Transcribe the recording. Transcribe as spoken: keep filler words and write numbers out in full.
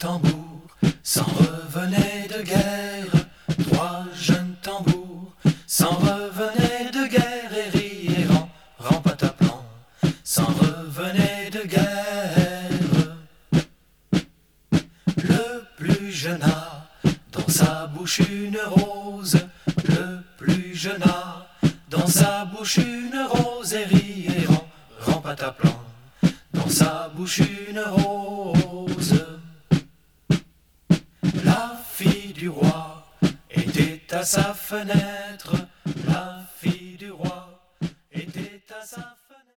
tambours s'en revenaient de guerre. Trois jeunes tambours s'en revenaient de guerre et riaient ran, rampataplan, s'en revenaient de guerre. Le plus jeune a dans sa bouche une rose, le plus jeune a dans sa bouche une rose et riait ran, rampataplan, dans sa bouche une rose. La fille du roi était à sa fenêtre,